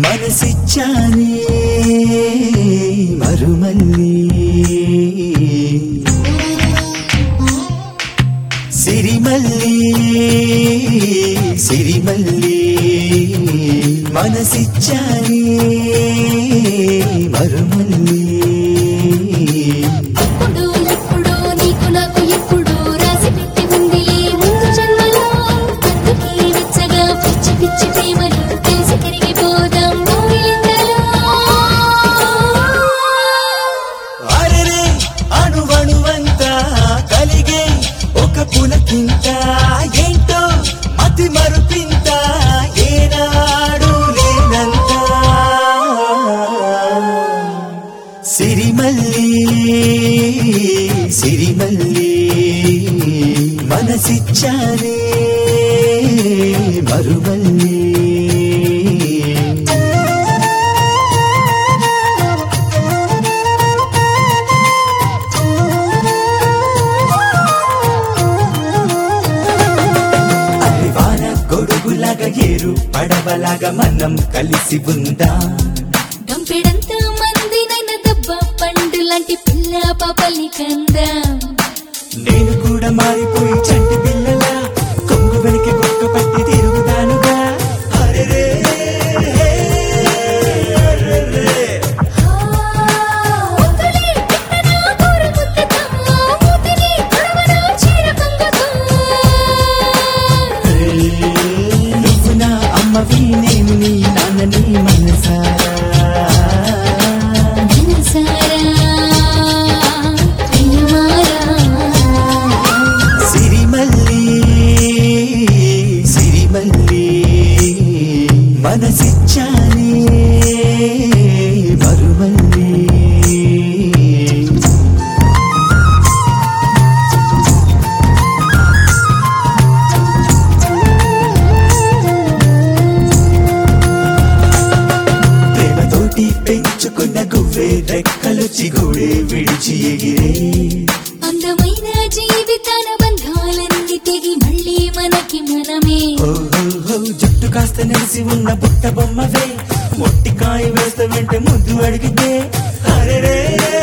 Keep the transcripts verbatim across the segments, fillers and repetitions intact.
మనసిచ్చానే మరుమల్లి సిరిమల్లి సిరిమల్లి మనసిచ్చానే మరుమల్లి అప్పుడు ఎప్పుడో నీకు నాకు ఎప్పుడో రాసి పెట్టి ఉందిలే ముందు జన్మలో అందుకే వెచ్చగా పిచ్చి పిచ్చి ప్రేమలు కలిసి కరిగిపోదాం నూరెండలో అరెరే అణువణువంతా కలిగే ఒక పులకింత ఏంటో అతి మరుపింత ఏనాడు లేనంత సిరిమల్లి సిరిమల్లి మనసిచ్చానే మరుమల్లి గొడుగులాగా ఏరు పడవలాగా మనం కలిసి ఉందా గంపెడంత మంది నైన దెబ్బ పండు లాంటి పిల్ల పాపల్ని కందా నేను కూడా మారిపోయి చంటి పిల్లలా కొంగు వెనక కుక్క పట్టి తిరుగుతానుగా అరెరే నువ్వు నా అమ్మవి నేను నీ నాన్నని మనసారా సిరిమల్లి సిరిమల్లి మనసిచ్చానే మరుమల్లి ప్రేమతోటి పెంచుకున్న గువ్వే రెక్కలు చిగుడే విడిచి ఎగిరే అందమైన జీవితాన బంధాలన్నీ తెగి మళ్ళీ మనకి మనమే ఓహో జుట్టు కాస్త నెలిసి ఉన్న బుట్ట బొమ్మవే మొట్టికాయ వేస్త వెంట ముద్దు అడిగితే అరెరే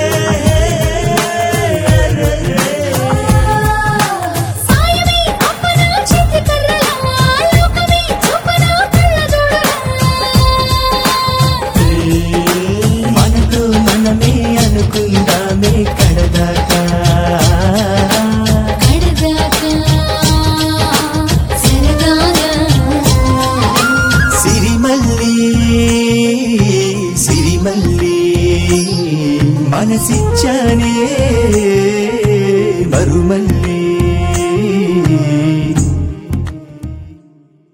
మనతో మనమే అనుకుందామే కడదాకా సిరిమల్లి సిరిమల్లి మనసిచ్చానే మరుమల్లి